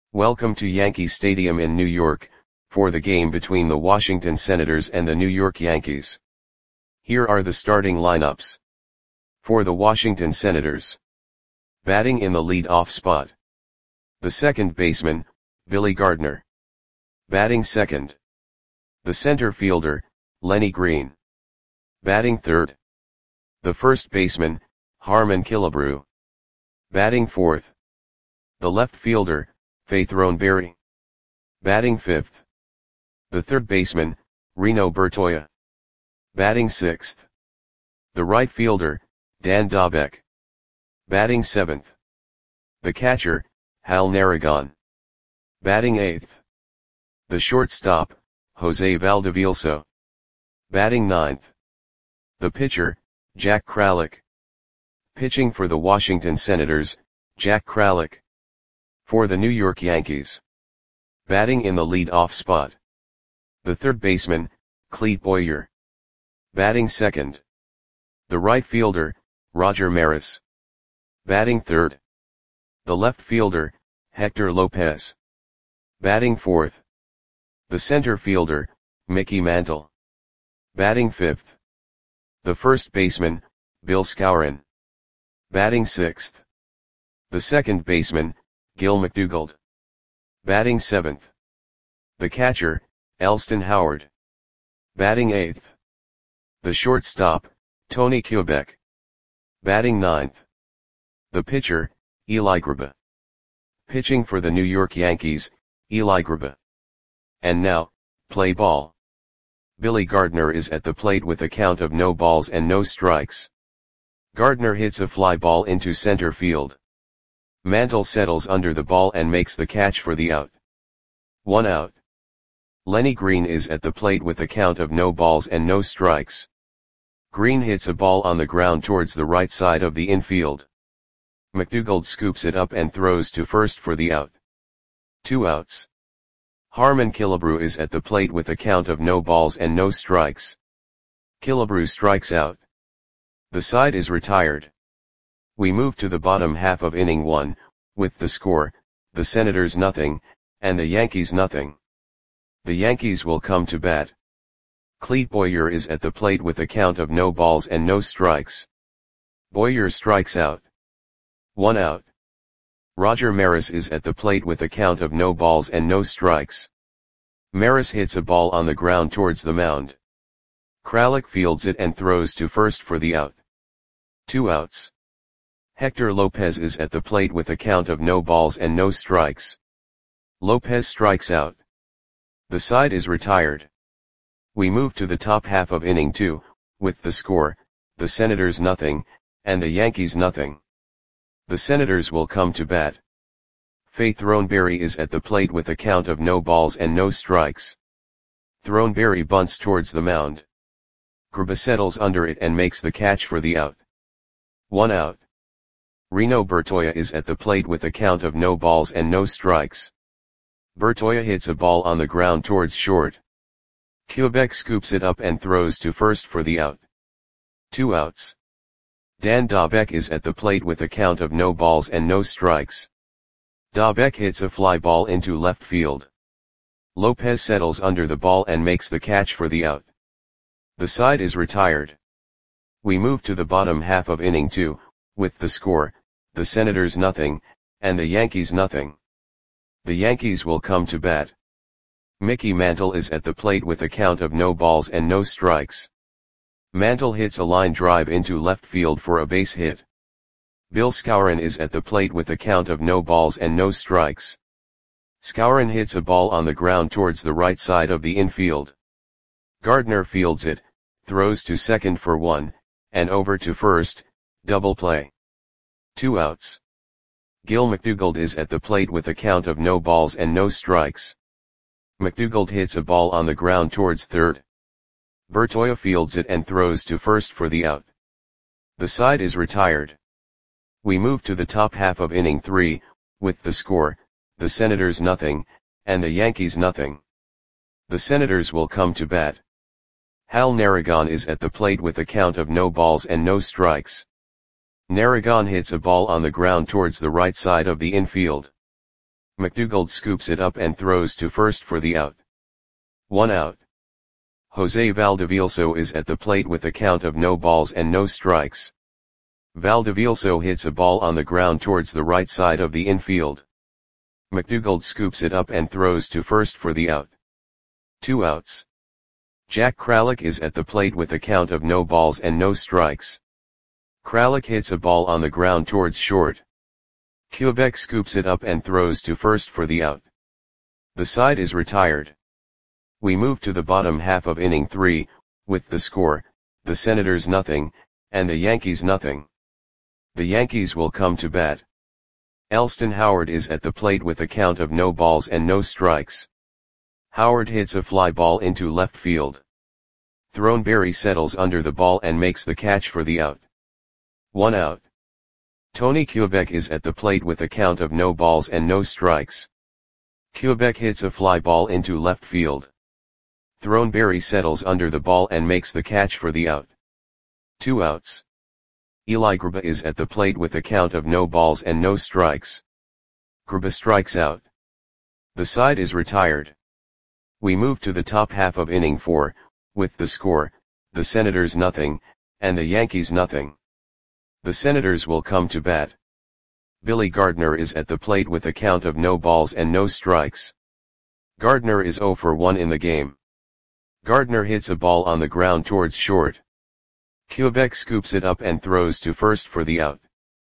Welcome to Yankee Stadium in New York, for the game between the Washington Senators and the New York Yankees. Here are the starting lineups. For the Washington Senators. Batting in the lead-off spot. The second baseman, Billy Gardner. Batting second. The center fielder, Lenny Green. Batting third. The first baseman, Harmon Killebrew. Batting fourth. The left fielder, Faith Roneberry. Batting fifth. The third baseman, Reno Bertoia. Batting sixth. The right fielder, Dan Dobek. Batting seventh. The catcher, Hal Narragon. Batting eighth. The shortstop, Jose Valdevielso. Batting ninth. The pitcher, Jack Kralik. Pitching for the Washington Senators, Jack Kralik. For the New York Yankees. Batting in the lead-off spot. The third baseman, Clete Boyer. Batting second. The right fielder, Roger Maris. Batting third. The left fielder, Hector Lopez. Batting fourth. The center fielder, Mickey Mantle. Batting fifth. The first baseman, Bill Skowron. Batting sixth. The second baseman, Gil McDougald. Batting seventh. The catcher, Elston Howard. Batting eighth. The shortstop, Tony Kubek. Batting ninth. The pitcher, Eli Grba. Pitching for the New York Yankees, Eli Grba. And now, play ball. Billy Gardner is at the plate with a count of no balls and no strikes. Gardner hits a fly ball into center field. Mantle settles under the ball and makes the catch for the out. 1 out. Lenny Green is at the plate with a count of no balls and no strikes. Green hits a ball on the ground towards the right side of the infield. McDougald scoops it up and throws to first for the out. 2 outs. Harmon Killebrew is at the plate with a count of no balls and no strikes. Killebrew strikes out. The side is retired. We move to the bottom half of inning 1, with the score, the Senators nothing, and the Yankees nothing. The Yankees will come to bat. Clete Boyer is at the plate with a count of no balls and no strikes. Boyer strikes out. 1 out. Roger Maris is at the plate with a count of no balls and no strikes. Maris hits a ball on the ground towards the mound. Kralik fields it and throws to first for the out. 2 outs. Hector Lopez is at the plate with a count of no balls and no strikes. Lopez strikes out. The side is retired. We move to the top half of inning 2, with the score, the Senators nothing, and the Yankees nothing. The Senators will come to bat. Faith Roneberry is at the plate with a count of no balls and no strikes. Roneberry bunts towards the mound. Grba settles under it and makes the catch for the out. 1 out. Reno Bertoia is at the plate with a count of no balls and no strikes. Bertoia hits a ball on the ground towards short. Kubek scoops it up and throws to first for the out. 2 outs. Dan Dobek is at the plate with a count of no balls and no strikes. Dobek hits a fly ball into left field. Lopez settles under the ball and makes the catch for the out. The side is retired. We move to the bottom half of inning 2, with the score, the Senators nothing, and the Yankees nothing. The Yankees will come to bat. Mickey Mantle is at the plate with a count of no balls and no strikes. Mantle hits a line drive into left field for a base hit. Bill Skowron is at the plate with a count of no balls and no strikes. Skowron hits a ball on the ground towards the right side of the infield. Gardner fields it, throws to second for 1, and over to first, double play. 2 outs. Gil McDougald is at the plate with a count of no balls and no strikes. McDougald hits a ball on the ground towards third. Bertoia fields it and throws to first for the out. The side is retired. We move to the top half of inning 3, with the score, the Senators nothing, and the Yankees nothing. The Senators will come to bat. Hal Narragon is at the plate with a count of no balls and no strikes. Narragon hits a ball on the ground towards the right side of the infield. McDougald scoops it up and throws to first for the out. 1 out. Jose Valdevielso is at the plate with a count of no balls and no strikes. Valdevielso hits a ball on the ground towards the right side of the infield. McDougald scoops it up and throws to first for the out. 2 outs. Jack Kralik is at the plate with a count of no balls and no strikes. Kralik hits a ball on the ground towards short. Quebec scoops it up and throws to first for the out. The side is retired. We move to the bottom half of inning 3, with the score, the Senators nothing, and the Yankees nothing. The Yankees will come to bat. Elston Howard is at the plate with a count of no balls and no strikes. Howard hits a fly ball into left field. Throneberry settles under the ball and makes the catch for the out. 1 out. Tony Quebec is at the plate with a count of no balls and no strikes. Quebec hits a fly ball into left field. Throneberry settles under the ball and makes the catch for the out. 2 outs. Eli Grba is at the plate with a count of no balls and no strikes. Grba strikes out. The side is retired. We move to the top half of inning 4, with the score, the Senators nothing, and the Yankees nothing. The Senators will come to bat. Billy Gardner is at the plate with a count of no balls and no strikes. Gardner is 0 for 1 in the game. Gardner hits a ball on the ground towards short. Quebec scoops it up and throws to first for the out.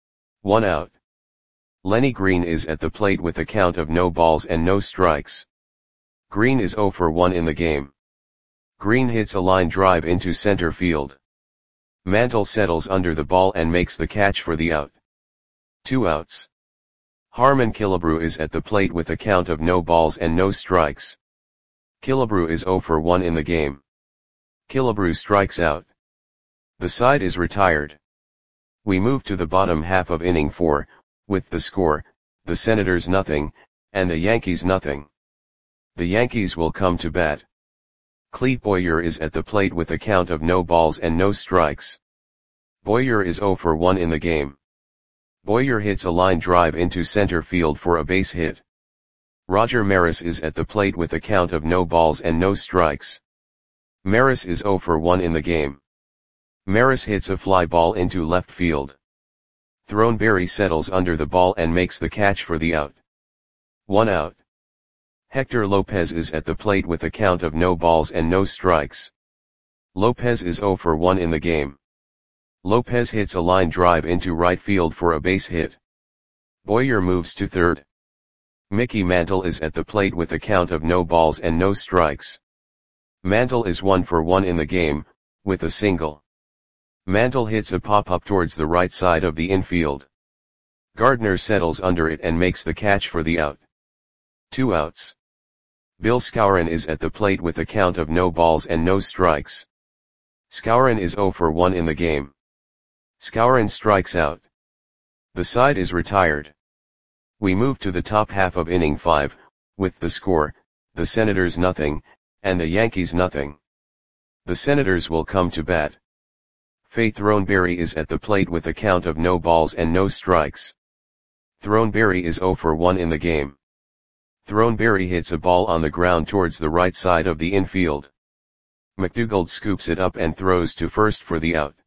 1 out. Lenny Green is at the plate with a count of no balls and no strikes. Green is 0 for 1 in the game. Green hits a line drive into center field. Mantle settles under the ball and makes the catch for the out. 2 outs. Harmon Killebrew is at the plate with a count of no balls and no strikes. Killebrew is 0 for 1 in the game. Killebrew strikes out. The side is retired. We move to the bottom half of inning 4, with the score, the Senators nothing, and the Yankees nothing. The Yankees will come to bat. Clete Boyer is at the plate with a count of no balls and no strikes. Boyer is 0 for 1 in the game. Boyer hits a line drive into center field for a base hit. Roger Maris is at the plate with a count of no balls and no strikes. Maris is 0 for 1 in the game. Maris hits a fly ball into left field. Throneberry settles under the ball and makes the catch for the out. 1 out. Hector Lopez is at the plate with a count of no balls and no strikes. Lopez is 0 for 1 in the game. Lopez hits a line drive into right field for a base hit. Boyer moves to third. Mickey Mantle is at the plate with a count of no balls and no strikes. Mantle is 1 for 1 in the game, with a single. Mantle hits a pop-up towards the right side of the infield. Gardner settles under it and makes the catch for the out. 2 outs. Bill Skowron is at the plate with a count of no balls and no strikes. Skowron is 0 for 1 in the game. Skowron strikes out. The side is retired. We move to the top half of inning 5, with the score, the Senators nothing, and the Yankees nothing. The Senators will come to bat. Faye Throneberry is at the plate with a count of no balls and no strikes. Throneberry is 0 for 1 in the game. Throneberry hits a ball on the ground towards the right side of the infield. McDougald scoops it up and throws to first for the out.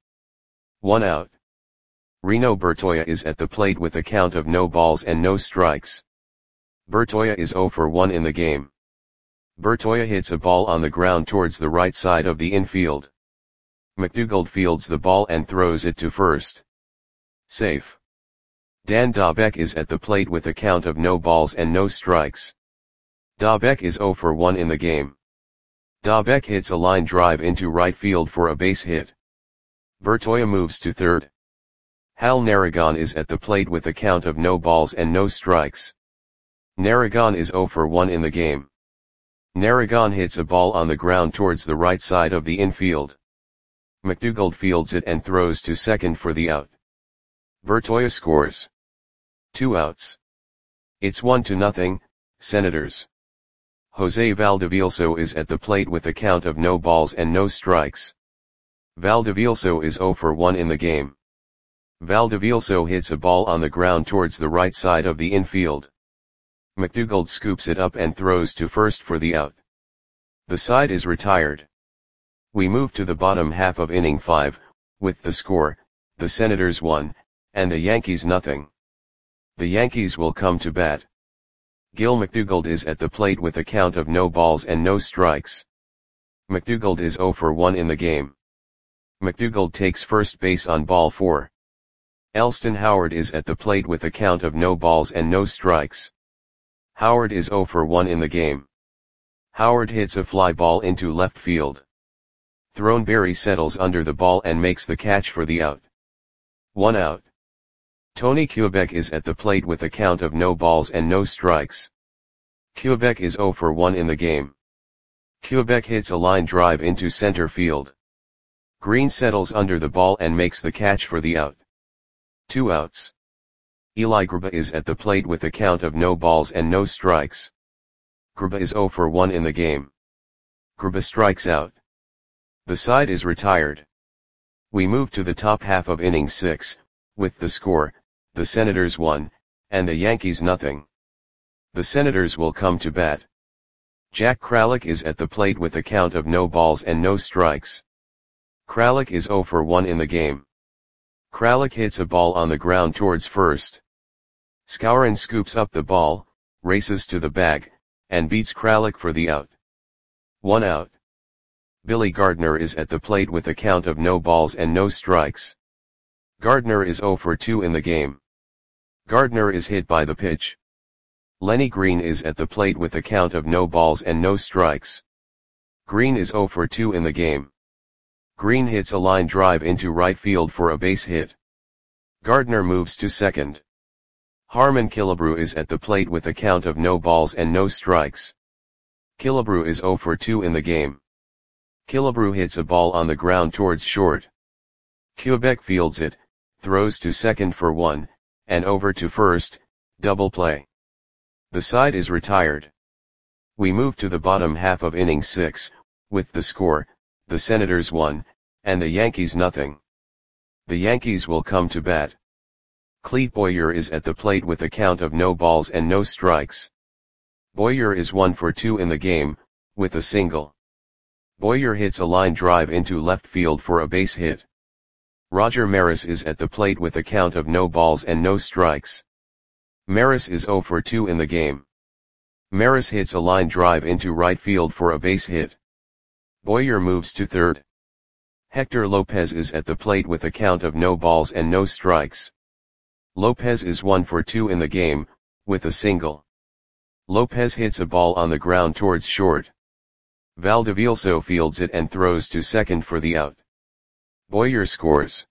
1 out. Reno Bertoia is at the plate with a count of no balls and no strikes. Bertoia is 0 for 1 in the game. Bertoia hits a ball on the ground towards the right side of the infield. McDougald fields the ball and throws it to first. Safe. Dan Dabeck is at the plate with a count of no balls and no strikes. Dabeck is 0 for 1 in the game. Dabeck hits a line drive into right field for a base hit. Bertoia moves to third. Hal Narragon is at the plate with a count of no balls and no strikes. Narragon is 0 for 1 in the game. Narragon hits a ball on the ground towards the right side of the infield. McDougald fields it and throws to second for the out. Bertoia scores. 2 outs. It's 1-0, Senators. Jose Valdevielso is at the plate with a count of no balls and no strikes. Valdevielso is 0 for 1 in the game. Valdevielso hits a ball on the ground towards the right side of the infield. McDougald scoops it up and throws to first for the out. The side is retired. We move to the bottom half of inning 5, with the score, the Senators 1, and the Yankees nothing. The Yankees will come to bat. Gil McDougald is at the plate with a count of no balls and no strikes. McDougald is 0 for 1 in the game. McDougald takes first base on ball 4. Elston Howard is at the plate with a count of no balls and no strikes. Howard is 0 for 1 in the game. Howard hits a fly ball into left field. Throneberry settles under the ball and makes the catch for the out. 1 out. Tony Kubek is at the plate with a count of no balls and no strikes. Kubek is 0 for 1 in the game. Kubek hits a line drive into center field. Green settles under the ball and makes the catch for the out. 2 outs. Eli Grba is at the plate with a count of no balls and no strikes. Grba is 0 for 1 in the game. Grba strikes out. The side is retired. We move to the top half of inning 6, with the score, the Senators 1, and the Yankees nothing. The Senators will come to bat. Jack Kralik is at the plate with a count of no balls and no strikes. Kralik is 0 for 1 in the game. Kralik hits a ball on the ground towards first. Skowron scoops up the ball, races to the bag, and beats Kralik for the out. 1 out. Billy Gardner is at the plate with a count of no balls and no strikes. Gardner is 0 for 2 in the game. Gardner is hit by the pitch. Lenny Green is at the plate with a count of no balls and no strikes. Green is 0 for 2 in the game. Green hits a line drive into right field for a base hit. Gardner moves to second. Harmon Killebrew is at the plate with a count of no balls and no strikes. Killebrew is 0 for 2 in the game. Killebrew hits a ball on the ground towards short. Kubek fields it, throws to second for 1, and over to first, double play. The side is retired. We move to the bottom half of inning 6, with the score, the Senators 1, and the Yankees nothing. The Yankees will come to bat. Clete Boyer is at the plate with a count of no balls and no strikes. Boyer is 1 for 2 in the game, with a single. Boyer hits a line drive into left field for a base hit. Roger Maris is at the plate with a count of no balls and no strikes. Maris is 0 for 2 in the game. Maris hits a line drive into right field for a base hit. Boyer moves to third. Hector Lopez is at the plate with a count of no balls and no strikes. Lopez is 1 for 2 in the game, with a single. Lopez hits a ball on the ground towards short. Valdevilso fields it and throws to second for the out. Boyer scores.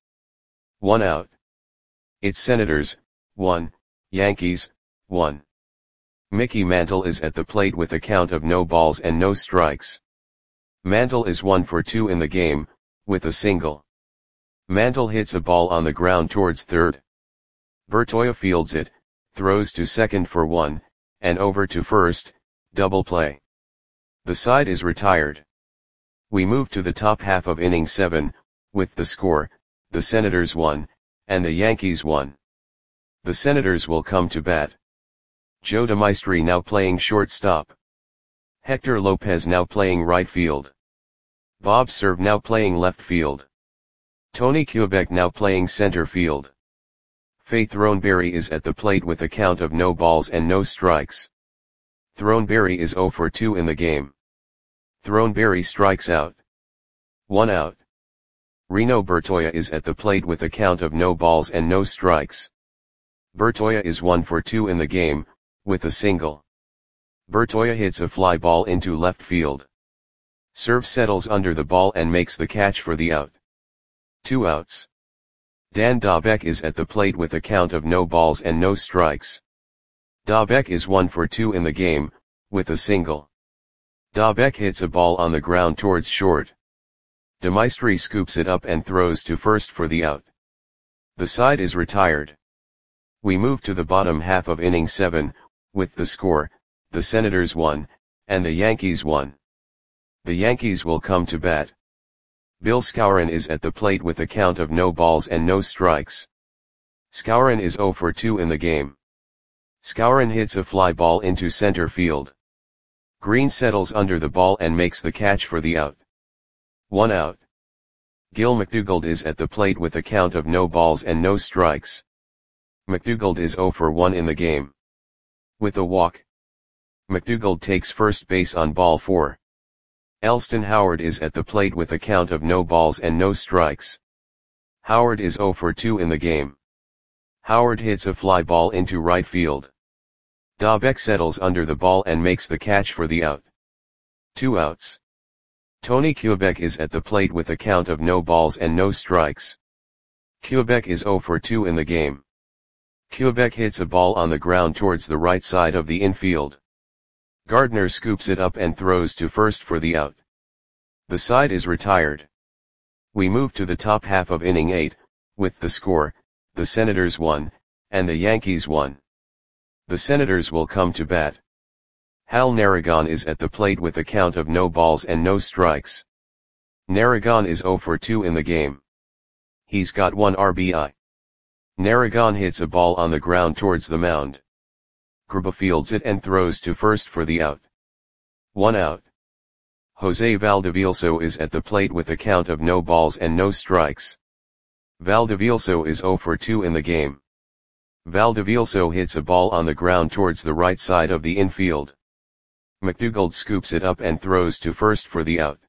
1 out. It's Senators, 1, Yankees, 1. Mickey Mantle is at the plate with a count of no balls and no strikes. Mantle is 1 for 2 in the game, with a single. Mantle hits a ball on the ground towards third. Bertoia fields it, throws to second for 1, and over to first, double play. The side is retired. We move to the top half of inning 7, with the score, the Senators 1, and the Yankees 1. The Senators will come to bat. Joe DeMaestri now playing shortstop. Hector Lopez now playing right field. Bob Cerv now playing left field. Tony Kubek now playing center field. Faye Throneberry is at the plate with a count of no balls and no strikes. Throneberry is 0 for 2 in the game. Throneberry strikes out. 1 out. Reno Bertoia is at the plate with a count of no balls and no strikes. Bertoia is 1 for 2 in the game, with a single. Bertoia hits a fly ball into left field. Cerv settles under the ball and makes the catch for the out. 2 outs. Dan Dobek is at the plate with a count of no balls and no strikes. Dobek is 1 for 2 in the game, with a single. Dobek hits a ball on the ground towards short. DeMaestri scoops it up and throws to first for the out. The side is retired. We move to the bottom half of inning 7, with the score, the Senators 1, and the Yankees 1. The Yankees will come to bat. Bill Skowron is at the plate with a count of no balls and no strikes. Skowron is 0 for 2 in the game. Skowron hits a fly ball into center field. Green settles under the ball and makes the catch for the out. 1 out. Gil McDougald is at the plate with a count of no balls and no strikes. McDougald is 0 for 1 in the game. With a walk, McDougald takes first base on ball 4. Elston Howard is at the plate with a count of no balls and no strikes. Howard is 0 for 2 in the game. Howard hits a fly ball into right field. Dobek settles under the ball and makes the catch for the out. 2 outs. Tony Kubek is at the plate with a count of no balls and no strikes. Kubek is 0 for 2 in the game. Kubek hits a ball on the ground towards the right side of the infield. Gardner scoops it up and throws to first for the out. The side is retired. We move to the top half of inning 8, with the score, the Senators 1, and the Yankees 1. The Senators will come to bat. Hal Narragon is at the plate with a count of no balls and no strikes. Narragon is 0 for 2 in the game. He's got 1 RBI. Narragon hits a ball on the ground towards the mound. Grba fields it and throws to first for the out. 1 out. Jose Valdevielso is at the plate with a count of no balls and no strikes. Valdevielso is 0 for 2 in the game. Valdevielso hits a ball on the ground towards the right side of the infield. McDougald scoops it up and throws to first for the out.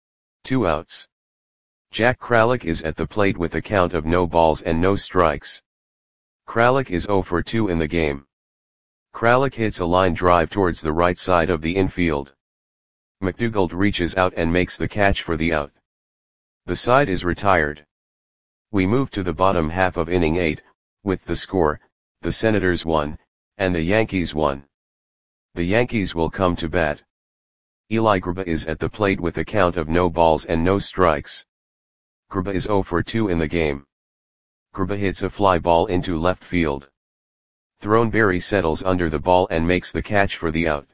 2 outs. Jack Kralik is at the plate with a count of no balls and no strikes. Kralik is 0 for 2 in the game. Kralik hits a line drive towards the right side of the infield. McDougald reaches out and makes the catch for the out. The side is retired. We move to the bottom half of inning 8, with the score, the Senators 1, and the Yankees 1. The Yankees will come to bat. Eli Grba is at the plate with a count of no balls and no strikes. Grba is 0 for 2 in the game. Grba hits a fly ball into left field. Throneberry settles under the ball and makes the catch for the out.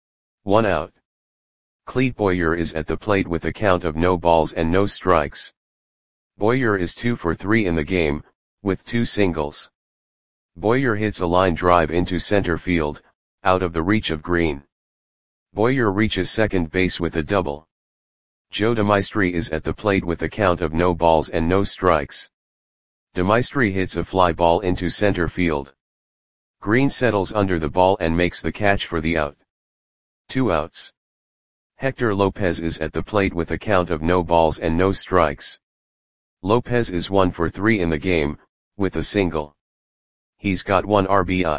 1 out. Clete Boyer is at the plate with a count of no balls and no strikes. Boyer is 2 for 3 in the game, with 2 singles. Boyer hits a line drive into center field, out of the reach of Green. Boyer reaches second base with a double. Joe DeMaestri is at the plate with a count of no balls and no strikes. DeMaestri hits a fly ball into center field. Green settles under the ball and makes the catch for the out. 2 outs. Hector Lopez is at the plate with a count of no balls and no strikes. Lopez is 1 for 3 in the game, with a single. He's got 1 RBI.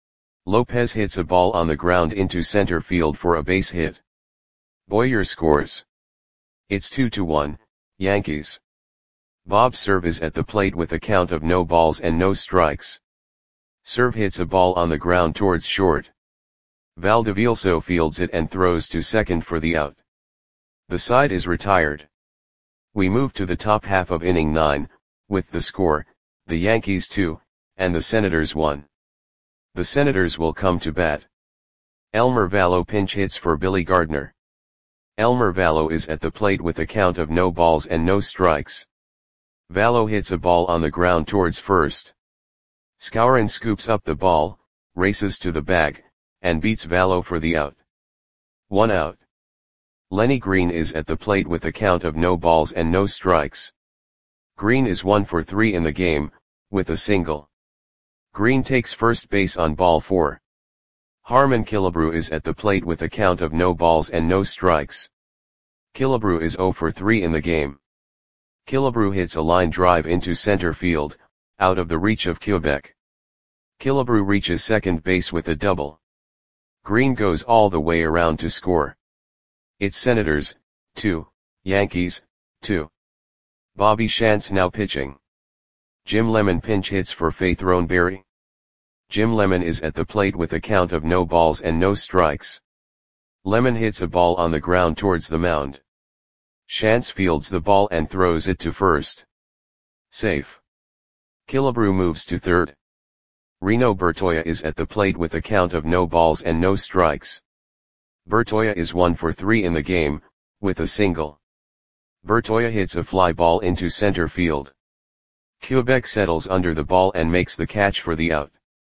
Lopez hits a ball on the ground into center field for a base hit. Boyer scores. It's 2-1, Yankees. Bob Cerv is at the plate with a count of no balls and no strikes. Cerv hits a ball on the ground towards short. Valdevielso fields it and throws to second for the out. The side is retired. We move to the top half of inning 9, with the score, the Yankees 2, and the Senators 1. The Senators will come to bat. Elmer Valo pinch hits for Billy Gardner. Elmer Valo is at the plate with a count of no balls and no strikes. Valo hits a ball on the ground towards first. Skowron scoops up the ball, races to the bag, and beats Valo for the out. 1 out. Lenny Green is at the plate with a count of no balls and no strikes. Green is 1 for 3 in the game, with a single. Green takes first base on ball 4. Harmon Killebrew is at the plate with a count of no balls and no strikes. Killebrew is 0 for 3 in the game. Killebrew hits a line drive into center field, out of the reach of Kubek. Killebrew reaches second base with a double. Green goes all the way around to score. It's Senators, 2, Yankees, 2. Bobby Shantz now pitching. Jim Lemon pinch hits for Faith Throneberry. Jim Lemon is at the plate with a count of no balls and no strikes. Lemon hits a ball on the ground towards the mound. Shantz fields the ball and throws it to first. Safe. Killebrew moves to third. Reno Bertoia is at the plate with a count of no balls and no strikes. Bertoia is 1 for 3 in the game, with a single. Bertoia hits a fly ball into center field. Kubek settles under the ball and makes the catch for the out.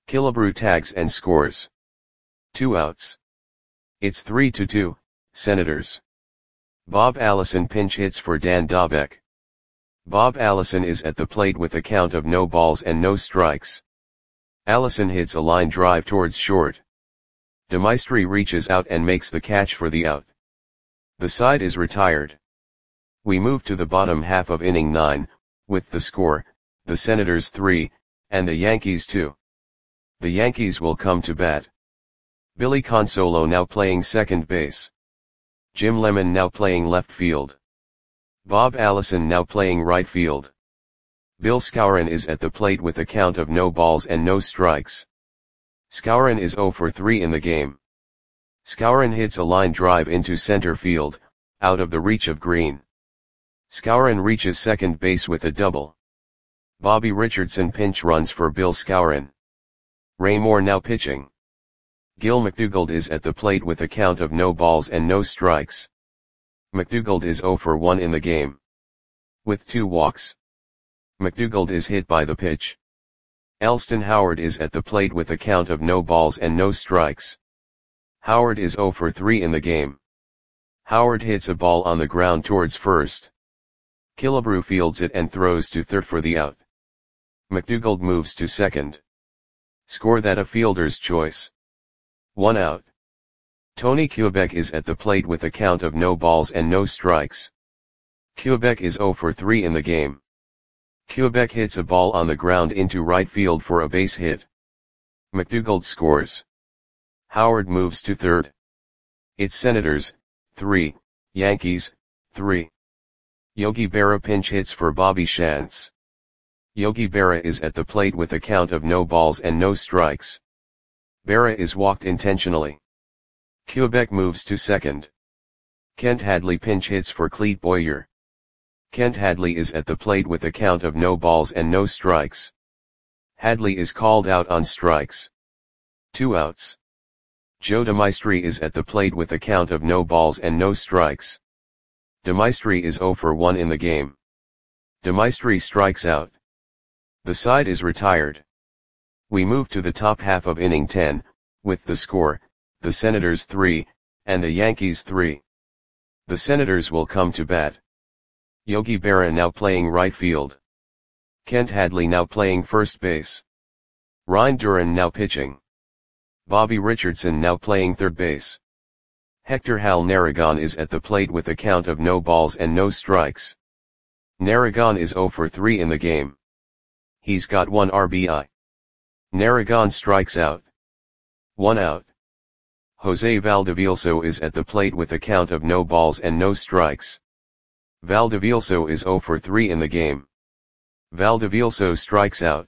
Killebrew tags and scores. 2 outs. It's 3-2, Senators. Bob Allison pinch hits for Dan Dobek. Bob Allison is at the plate with a count of no balls and no strikes. Allison hits a line drive towards short. DeMaestri reaches out and makes the catch for the out. The side is retired. We move to the bottom half of inning 9, with the score, the Senators 3, and the Yankees 2. The Yankees will come to bat. Billy Consolo now playing second base. Jim Lemon now playing left field. Bob Allison now playing right field. Bill Skowron is at the plate with a count of no balls and no strikes. Skowron is 0 for 3 in the game. Skowron hits a line drive into center field, out of the reach of Green. Skowron reaches second base with a double. Bobby Richardson pinch runs for Bill Skowron. Ray Moore now pitching. Gil McDougald is at the plate with a count of no balls and no strikes. McDougald is 0 for 1 in the game. With 2 walks. McDougald is hit by the pitch. Elston Howard is at the plate with a count of no balls and no strikes. Howard is 0 for 3 in the game. Howard hits a ball on the ground towards first. Killebrew fields it and throws to third for the out. McDougald moves to second. Score that a fielder's choice. 1 out. Tony Kubek is at the plate with a count of no balls and no strikes. Kubek is 0 for 3 in the game. Kubek hits a ball on the ground into right field for a base hit. McDougald scores. Howard moves to third. It's Senators 3, Yankees 3. Yogi Berra pinch hits for Bobby Shantz. Yogi Berra is at the plate with a count of no balls and no strikes. Berra is walked intentionally. Kubek moves to second. Kent Hadley pinch hits for Clete Boyer. Kent Hadley is at the plate with a count of no balls and no strikes. Hadley is called out on strikes. 2 outs. Joe DeMaestri is at the plate with a count of no balls and no strikes. DeMaestri is 0 for 1 in the game. DeMaestri strikes out. The side is retired. We move to the top half of inning 10, with the score, the Senators 3, and the Yankees 3. The Senators will come to bat. Yogi Berra now playing right field. Kent Hadley now playing first base. Ryan Duran now pitching. Bobby Richardson now playing third base. Hector Hal Narragon is at the plate with a count of no balls and no strikes. Narragon is 0 for 3 in the game. He's got 1 RBI. Narragon strikes out. 1 out. Jose Valdevielso is at the plate with a count of no balls and no strikes. Valdevielso is 0 for 3 in the game. Valdevielso strikes out.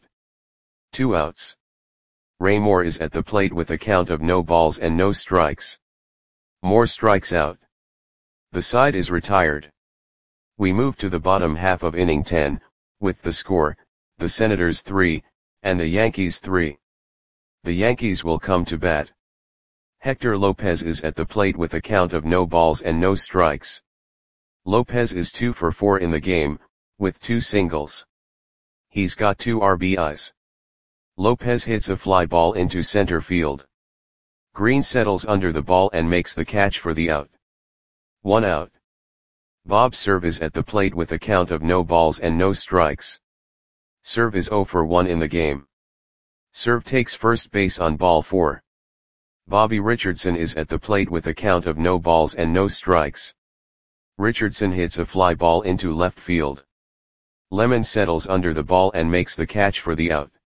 2 outs. Ray Moore is at the plate with a count of no balls and no strikes. Moore strikes out. The side is retired. We move to the bottom half of inning 10, with the score, the Senators 3, and the Yankees 3. The Yankees will come to bat. Hector Lopez is at the plate with a count of no balls and no strikes. Lopez is 2 for 4 in the game, with 2 singles. He's got 2 RBIs. Lopez hits a fly ball into center field. Green settles under the ball and makes the catch for the out. 1 out. Bob Cerv is at the plate with a count of no balls and no strikes. Cerv is 0 for 1 in the game. Cerv takes first base on ball 4. Bobby Richardson is at the plate with a count of no balls and no strikes. Richardson hits a fly ball into left field. Lemon settles under the ball and makes the catch for the out.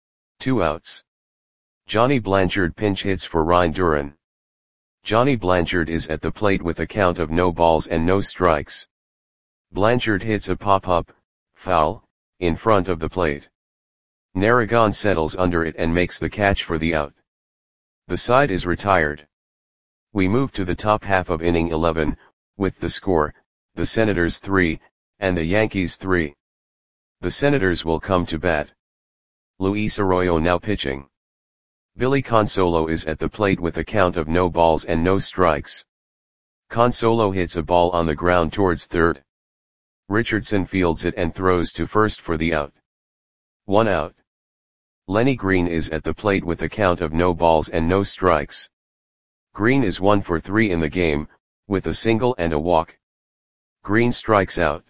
2 outs. Johnny Blanchard pinch hits for Ryan Duran. Johnny Blanchard is at the plate with a count of no balls and no strikes. Blanchard hits a pop-up, foul, in front of the plate. Narragon settles under it and makes the catch for the out. The side is retired. We move to the top half of inning 11, with the score, the Senators 3, and the Yankees 3. The Senators will come to bat. Luis Arroyo now pitching. Billy Consolo is at the plate with a count of no balls and no strikes. Consolo hits a ball on the ground towards third. Richardson fields it and throws to first for the out. 1 out. Lenny Green is at the plate with a count of no balls and no strikes. Green is 1 for 3 in the game, with a single and a walk. Green strikes out.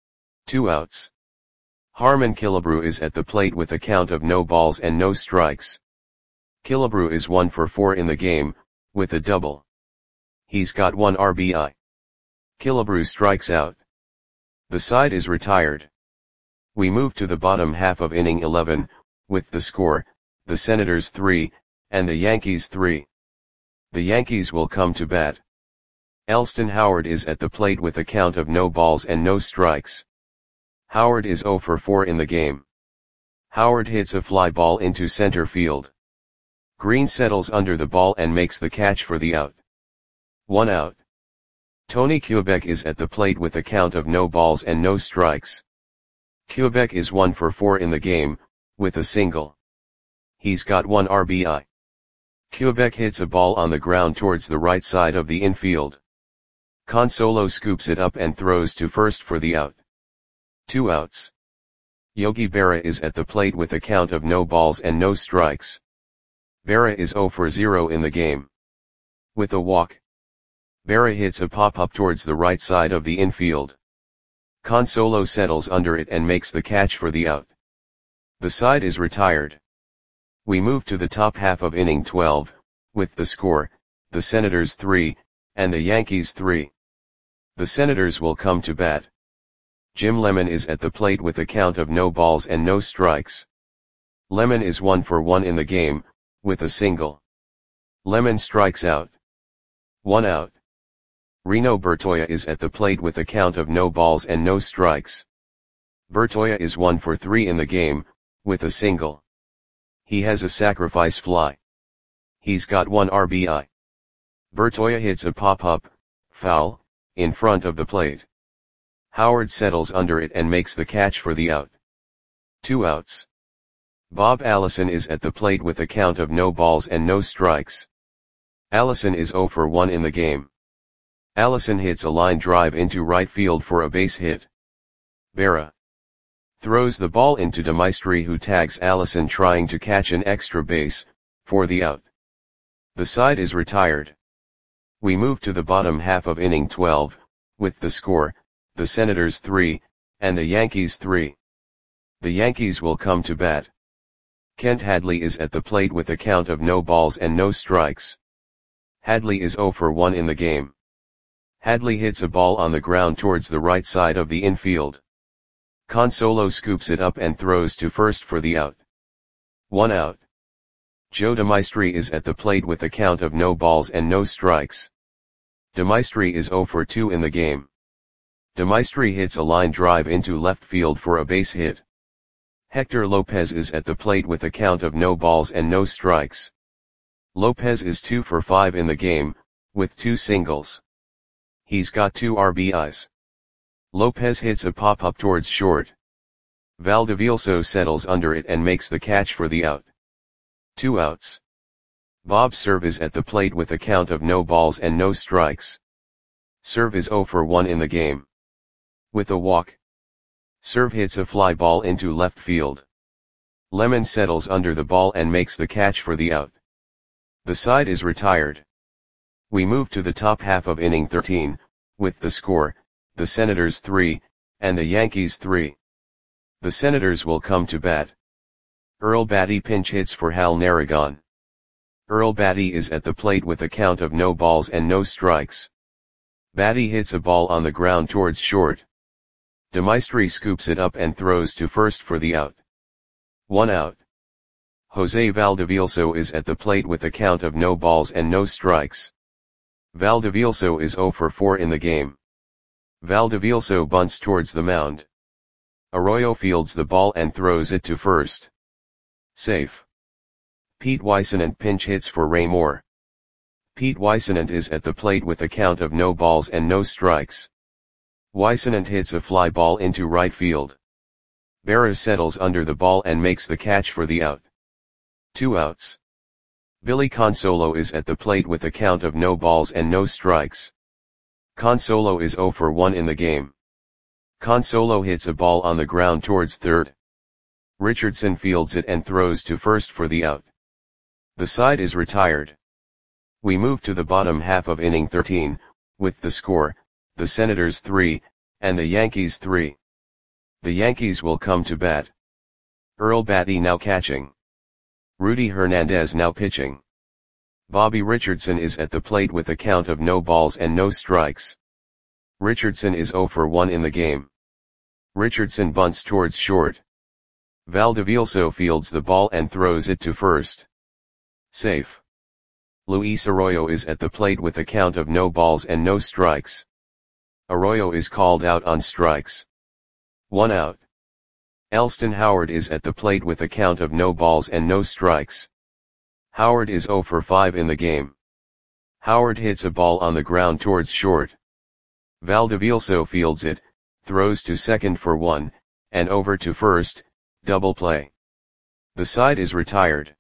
2 outs. Harmon Killebrew is at the plate with a count of no balls and no strikes. Killebrew is 1 for 4 in the game, with a double. He's got 1 RBI. Killebrew strikes out. The side is retired. We move to the bottom half of inning 11, with the score, the Senators 3, and the Yankees 3. The Yankees will come to bat. Elston Howard is at the plate with a count of no balls and no strikes. Howard is 0 for 4 in the game. Howard hits a fly ball into center field. Green settles under the ball and makes the catch for the out. 1 out. Tony Kubek is at the plate with a count of no balls and no strikes. Kubek is 1 for 4 in the game, with a single. He's got 1 RBI. Kubek hits a ball on the ground towards the right side of the infield. Consolo scoops it up and throws to first for the out. 2 outs. Yogi Berra is at the plate with a count of no balls and no strikes. Berra is 0 for 0 in the game. With a walk. Berra hits a pop-up towards the right side of the infield. Consolo settles under it and makes the catch for the out. The side is retired. We move to the top half of inning 12, with the score, the Senators 3, and the Yankees 3. The Senators will come to bat. Jim Lemon is at the plate with a count of no balls and no strikes. Lemon is 1 for 1 in the game, with a single. Lemon strikes out. 1 out. Reno Bertoia is at the plate with a count of no balls and no strikes. Bertoia is 1 for 3 in the game, with a single. He has a sacrifice fly. He's got 1 RBI. Bertoia hits a pop-up, foul, in front of the plate. Howard settles under it and makes the catch for the out. 2 outs. Bob Allison is at the plate with a count of no balls and no strikes. Allison is 0 for 1 in the game. Allison hits a line drive into right field for a base hit. Berra throws the ball into DeMaestri, who tags Allison trying to catch an extra base, for the out. The side is retired. We move to the bottom half of inning 12, with the score, the Senators 3, and the Yankees 3. The Yankees will come to bat. Kent Hadley is at the plate with a count of no balls and no strikes. Hadley is 0 for 1 in the game. Hadley hits a ball on the ground towards the right side of the infield. Consolo scoops it up and throws to first for the out. 1 out. Joe DeMaestri is at the plate with a count of no balls and no strikes. DeMaestri is 0 for 2 in the game. DeMaestri hits a line drive into left field for a base hit. Hector Lopez is at the plate with a count of no balls and no strikes. Lopez is 2 for 5 in the game, with 2 singles. He's got 2 RBIs. Lopez hits a pop-up towards short. Valdevilso settles under it and makes the catch for the out. 2 outs. Bob Cerv is at the plate with a count of no balls and no strikes. Cerv is 0 for 1 in the game. With a walk. Cerv hits a fly ball into left field. Lemon settles under the ball and makes the catch for the out. The side is retired. We move to the top half of inning 13, with the score, the Senators 3, and the Yankees 3. The Senators will come to bat. Earl Batty pinch hits for Hal Narragon. Earl Batty is at the plate with a count of no balls and no strikes. Batty hits a ball on the ground towards short. DeMaestri scoops it up and throws to first for the out. 1 out. Jose Valdevilso is at the plate with a count of no balls and no strikes. Valdevilso is 0 for 4 in the game. Valdevilso bunts towards the mound. Arroyo fields the ball and throws it to first. Safe. Pete Weissenant pinch hits for Ray Moore. Pete Weissenant is at the plate with a count of no balls and no strikes. Weissenant hits a fly ball into right field. Berra settles under the ball and makes the catch for the out. 2 outs. Billy Consolo is at the plate with a count of no balls and no strikes. Consolo is 0 for 1 in the game. Consolo hits a ball on the ground towards third. Richardson fields it and throws to first for the out. The side is retired. We move to the bottom half of inning 13, with the score, the Senators 3, and the Yankees 3. The Yankees will come to bat. Earl Batty now catching. Rudy Hernandez now pitching. Bobby Richardson is at the plate with a count of no balls and no strikes. Richardson is 0 for 1 in the game. Richardson bunts towards short. Valdevilso fields the ball and throws it to first. Safe. Luis Arroyo is at the plate with a count of no balls and no strikes. Arroyo is called out on strikes. 1 out. Elston Howard is at the plate with a count of no balls and no strikes. Howard is 0 for 5 in the game. Howard hits a ball on the ground towards short. Valdevilso fields it, throws to second for 1, and over to first, double play. The side is retired.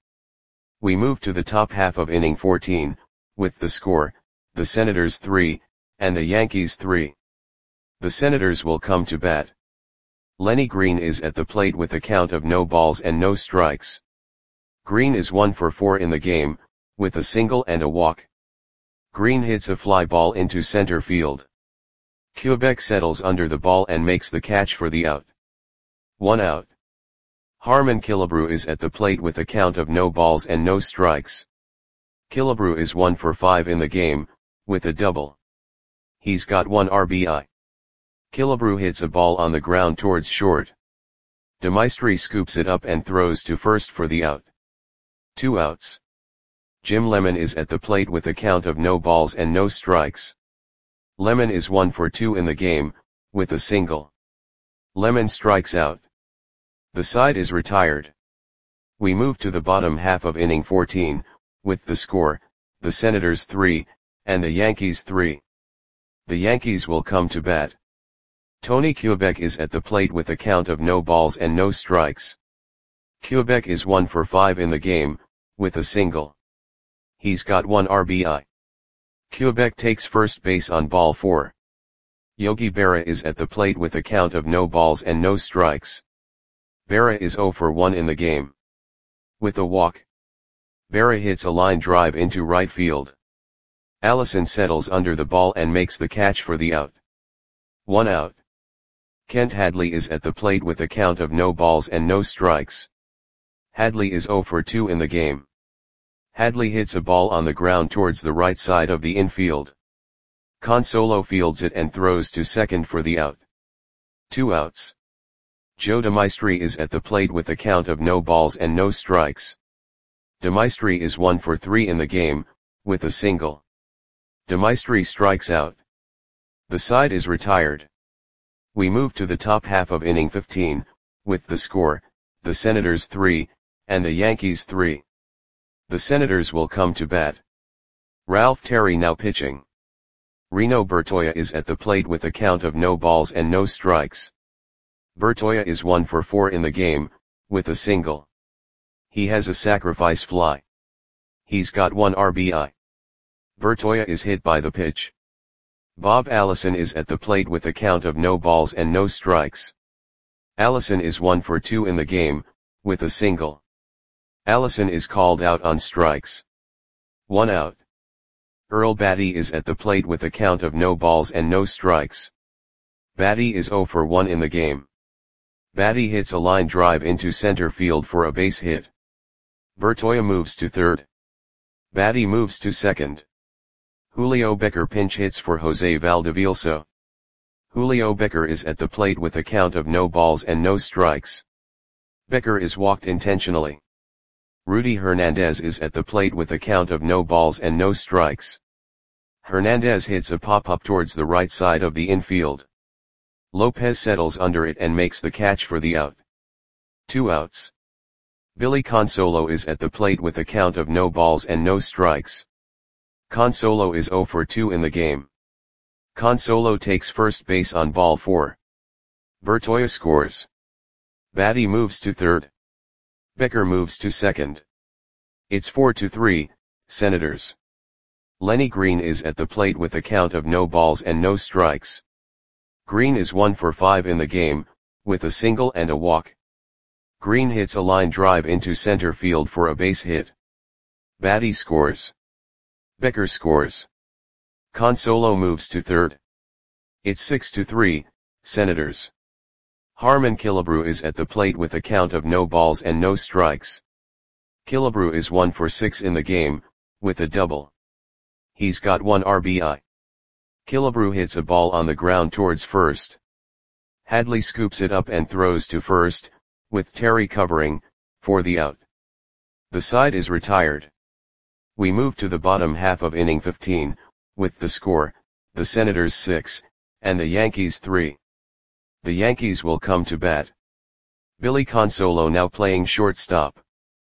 We move to the top half of inning 14, with the score, the Senators 3, and the Yankees 3. The Senators will come to bat. Lenny Green is at the plate with a count of no balls and no strikes. Green is 1 for 4 in the game, with a single and a walk. Green hits a fly ball into center field. Quebec settles under the ball and makes the catch for the out. 1 out. Harmon Killebrew is at the plate with a count of no balls and no strikes. Killebrew is 1 for 5 in the game, with a double. He's got 1 RBI. Killebrew hits a ball on the ground towards short. DeMaestri scoops it up and throws to first for the out. 2 outs. Jim Lemon is at the plate with a count of no balls and no strikes. Lemon is 1 for 2 in the game, with a single. Lemon strikes out. The side is retired. We move to the bottom half of inning 14, with the score, the Senators 3, and the Yankees 3. The Yankees will come to bat. Tony Quebec is at the plate with a count of no balls and no strikes. Quebec is 1 for 5 in the game, with a single. He's got 1 RBI. Quebec takes first base on ball 4. Yogi Berra is at the plate with a count of no balls and no strikes. Berra is 0 for 1 in the game. With a walk. Berra hits a line drive into right field. Allison settles under the ball and makes the catch for the out. 1 out. Kent Hadley is at the plate with a count of no balls and no strikes. Hadley is 0 for 2 in the game. Hadley hits a ball on the ground towards the right side of the infield. Consolo fields it and throws to second for the out. 2 outs. Joe DeMaestri is at the plate with a count of no balls and no strikes. DeMaestri is 1 for 3 in the game, with a single. DeMaestri strikes out. The side is retired. We move to the top half of inning 15, with the score, the Senators 3, and the Yankees 3. The Senators will come to bat. Ralph Terry now pitching. Reno Bertoia is at the plate with a count of no balls and no strikes. Bertoia is 1 for 4 in the game, with a single. He has a sacrifice fly. He's got 1 RBI. Bertoia is hit by the pitch. Bob Allison is at the plate with a count of no balls and no strikes. Allison is 1 for 2 in the game, with a single. Allison is called out on strikes. 1 out. Earl Batty is at the plate with a count of no balls and no strikes. Batty is 0 for 1 in the game. Batty hits a line drive into center field for a base hit. Bertoia moves to third. Batty moves to second. Julio Becker pinch hits for Jose Valdevilso. Julio Becker is at the plate with a count of no balls and no strikes. Becker is walked intentionally. Rudy Hernandez is at the plate with a count of no balls and no strikes. Hernandez hits a pop-up towards the right side of the infield. Lopez settles under it and makes the catch for the out. 2 outs. Billy Consolo is at the plate with a count of no balls and no strikes. Consolo is 0 for 2 in the game. Consolo takes first base on ball 4. Bertoia scores. Batty moves to third. Becker moves to second. It's 4-3, Senators. Lenny Green is at the plate with a count of no balls and no strikes. Green is 1 for 5 in the game, with a single and a walk. Green hits a line drive into center field for a base hit. Baty scores. Becker scores. Consolo moves to third. It's 6-3, Senators. Harmon Killebrew is at the plate with a count of no balls and no strikes. Killebrew is 1 for 6 in the game, with a double. He's got 1 RBI. Killebrew hits a ball on the ground towards first. Hadley scoops it up and throws to first, with Terry covering, for the out. The side is retired. We move to the bottom half of inning 15, with the score, the Senators 6, and the Yankees 3. The Yankees will come to bat. Billy Consolo now playing shortstop.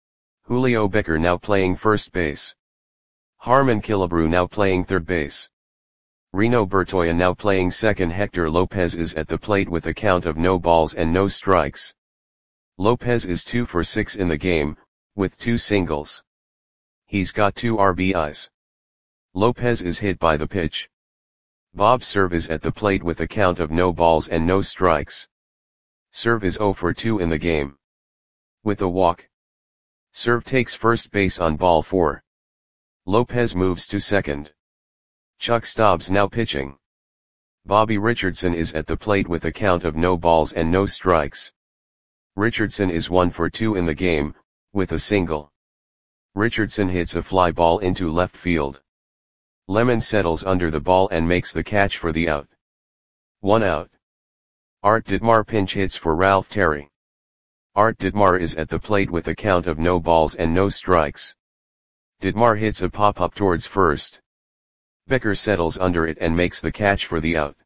Julio Becker now playing first base. Harmon Killebrew now playing third base. Reno Bertoia now playing second. Hector Lopez is at the plate with a count of no balls and no strikes. Lopez is 2 for 6 in the game, with 2 singles. He's got 2 RBIs. Lopez is hit by the pitch. Bob Cerv is at the plate with a count of no balls and no strikes. Cerv is 0 for 2 in the game. With a walk. Cerv takes first base on ball 4. Lopez moves to second. Chuck Stobbs now pitching. Bobby Richardson is at the plate with a count of no balls and no strikes. Richardson is 1 for 2 in the game, with a single. Richardson hits a fly ball into left field. Lemon settles under the ball and makes the catch for the out. 1 out. Art Ditmar pinch hits for Ralph Terry. Art Ditmar is at the plate with a count of no balls and no strikes. Ditmar hits a pop-up towards first. Becker settles under it and makes the catch for the out.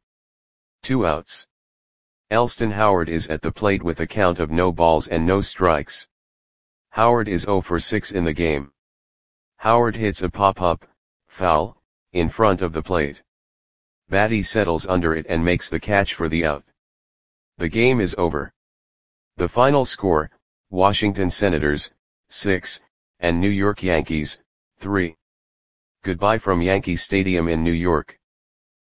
2 outs. Elston Howard is at the plate with a count of no balls and no strikes. Howard is 0 for 6 in the game. Howard hits a pop-up, foul, in front of the plate. Baty settles under it and makes the catch for the out. The game is over. The final score, Washington Senators, 6, and New York Yankees, 3. Goodbye from Yankee Stadium in New York.